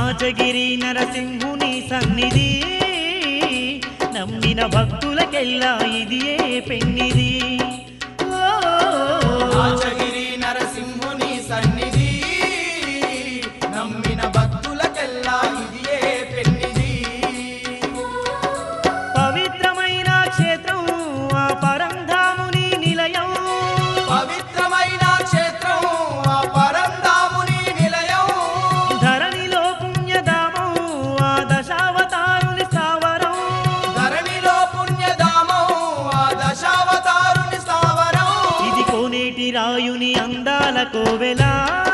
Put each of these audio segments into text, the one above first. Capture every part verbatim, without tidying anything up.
నాచగిరి నరసింహుని సన్నిధి నమ్మిన భక్తులకెల్లా ఇదియే పెన్నిది నాచగిరి నరసింహుని సన్నిధి నమ్మిన భక్తులకెల్లా ఇదియే పెన్నిది పవిత్రమైన క్షేత్రం ఆ పరంధాముని నిలయం పవిత్రమైన క్షేత్రం ఆ పరంధాముని నిలయం ధరణిలో పుణ్యధామం ఆ దశావతారుని స్థావరం ధరణిలో పుణ్యధామం ఆ దశావతారుని స్థావరం ఇది కోనేటి రాయుని అందాల కోవెలా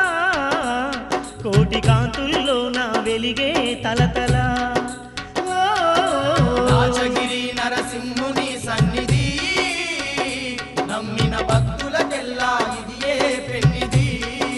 కోటి కాంతుల్లో నా వెలిగే తలతల నాచగిరి నరసింహుని సన్నిధి నమ్మిన భక్తులకెల్లా ఇదియే పెన్నిది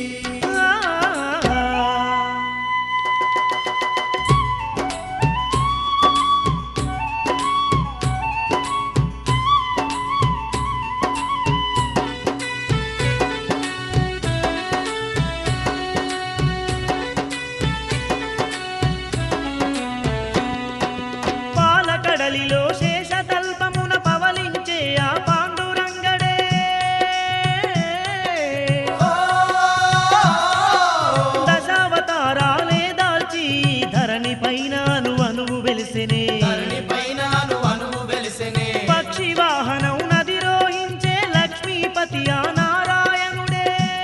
పాలకడలిలో శేషతల్పమున పవలించే ఆ పాండురంగడే దశావతారాలే దాల్చి ధరణి పైన అనువు వెలిసెనే ధరణి పైన అనువు వెలిసెనే పక్షి వాహనం నది రోహించే లక్ష్మీపతి ఆ నారాయణుడే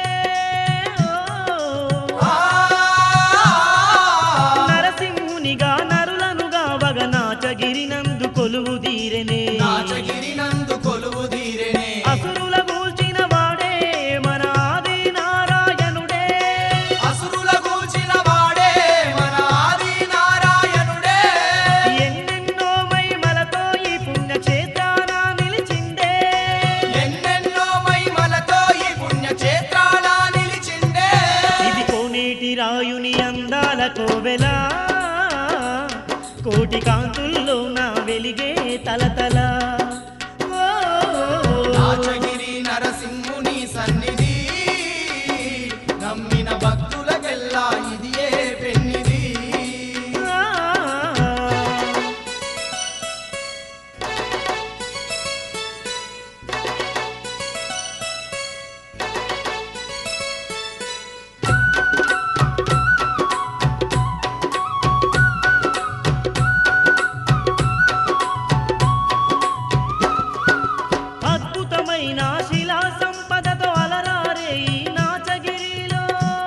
నరసింహునిగా నరులనుగా వగ నాచగిరి నందు కొలువు తీరెనే నాచగిరి నందు కొలువు తీరెనే అసురుల గూల్చిన వాడే మన ఆది నారాయణుడే అసురుల గూల్చిన వాడే మన ఆది నారాయణుడే ఎన్నెన్నో మహిమలతో ఈ పుణ్యక్షేత్రాన నిలిచిందే ఎన్నెన్నో మహిమలతో ఈ పుణ్యక్షేత్రాన నిలిచిందే ఇది కోనేటి రాయుని అందాల కోవెలా కోటి కాంతుల్లో నా వెలిగే తలతల నాచగిరి నరసింహుని సన్నిధి నమ్మిన భక్తులకెల్లా ఇదియే పెన్నిది అద్భుతమైన శిలా సంపదతో అలరారే ఈ నాచగిరిలో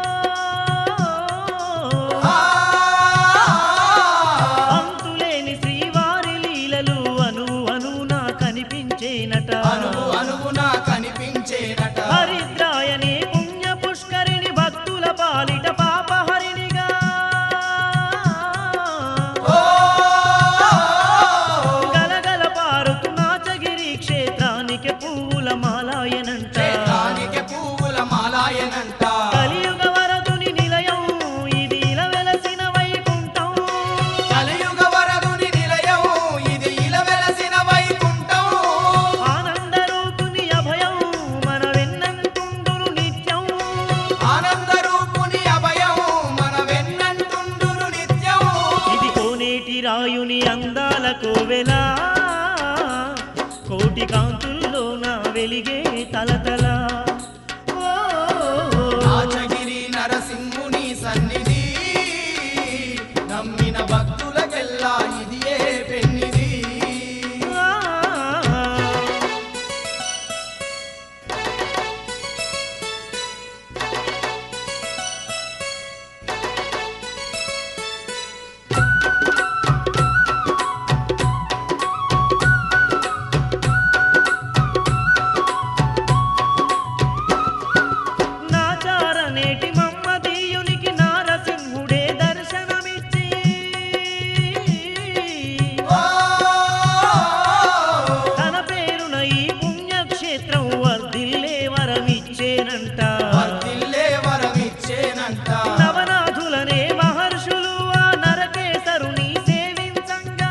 అంతులేని శ్రీవారి లీలలు అను అనునా కనిపించేనట అనువు అనువున కనిపించేనట హరిద్రాయని పుణ్య పుష్కరిణి భక్తుల పాలిట పాపహరిణిగా గలగల పారుతు నాచగిరి క్షేత్రానికి పువ్వుల మాలాయనంట క్షేత్రానికి పువ్వుల మాలాయనంట కలియుగ వరదుని నిలయం ఇది ఇలా వెలసిన వైకుంఠం కలియుగ వరదుని నిలయం ఇది ఇలా వెలసిన వైకుంఠం ఆనందరూపుని అభయం మన వెన్నంటుండును నిత్యం ఆనందరూపుని అభయం మన వెన్నంటుండును నిత్యం ఇది కోనేటి రాయుని అందాల కోవెలా కోటి కాంతుల్లో నా వెలిగే తలతల నాచగిరి నరసింహుని సన్నిధి నమ్మిన భక్తులకెల్లా ఇదియే పెన్నిది నాచారనేటి మమ్మదీయునికి నారసింహుడే దర్శనమిచ్చి తన పేరున ఈ పుణ్యక్షేత్రం వర్ధిల్లే వరమిచ్చేనంట వర్ధిల్లే వరమిచ్చేనంట నవనాథులనే మహర్షులు ఆ నరకేసరుని సేవించంగా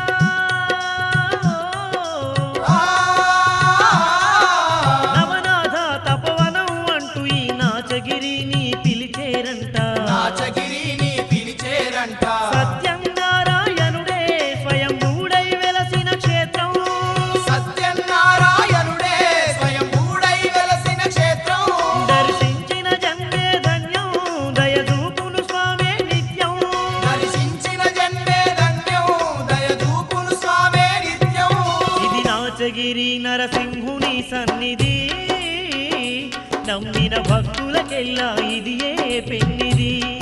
నవనాథ తపవనం అంటూ ఈ నాచగిరిని పిలిచేరంట నాచగిరిని పిలిచేరంట నమ్మిన భక్తులకెల్లా ఇది ఏ పెన్నిది